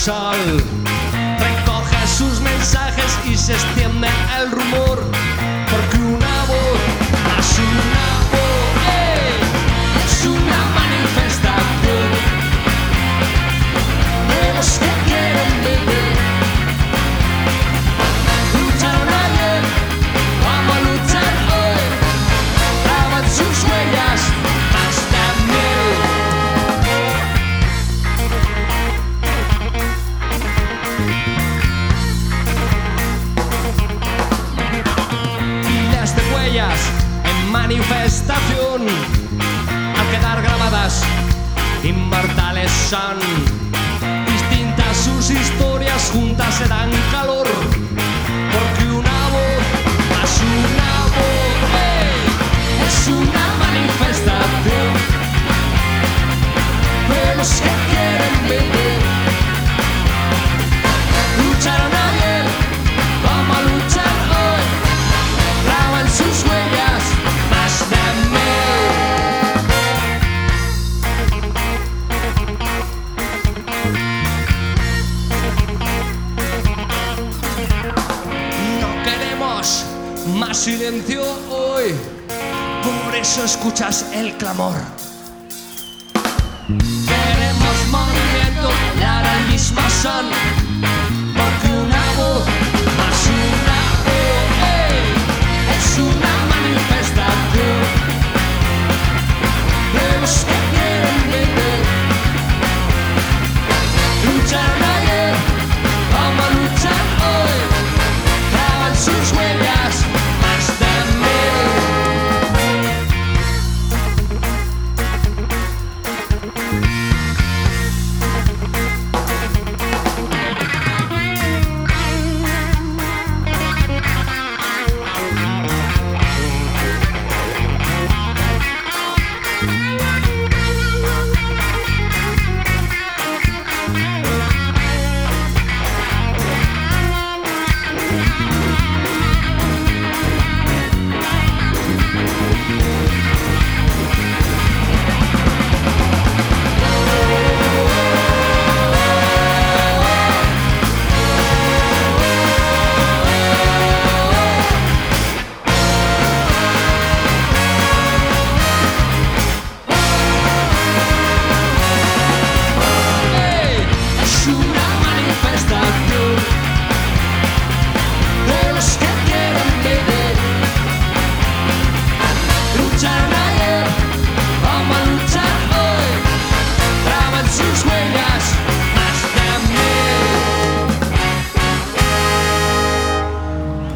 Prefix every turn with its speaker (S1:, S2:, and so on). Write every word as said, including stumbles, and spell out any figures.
S1: sol. Recoge sus mensajes y se extiende el rumor, porque una voz es una voz, ¡eh! Es una manifestación de los que quieren vivir. Lucharon ayer, vamos a luchar hoy. Graban sus huellas más de mil. Miles de huellas en manifestación, al quedar grabadas, inmortales son. Distintas sus historias, juntas se dan calor, porque una voz es una voz, ¡eh! Es una manifestación de los que quieren vivir. Lucharon ayer, vamos a luchar hoy. Graban sus huellas más de mí. No queremos más silencio hoy, por eso escuchas el clamor. Queremos movimiento y ahora mismo son